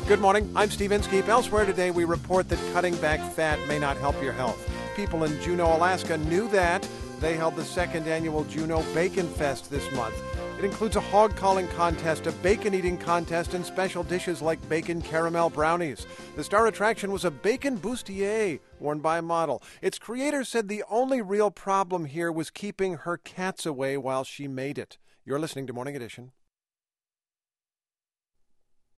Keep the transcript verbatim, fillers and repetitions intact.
Good morning, I'm Steve Inskeep. Elsewhere today, we report that cutting back fat may not help your health. People in Juneau, Alaska knew that. They held the second annual Juneau Bacon Fest this month. It includes a hog calling contest, a bacon eating contest, and special dishes like bacon caramel brownies. The star attraction was a bacon bustier worn by a model. Its creator said the only real problem here was keeping her cats away while she made it. You're listening to Morning Edition.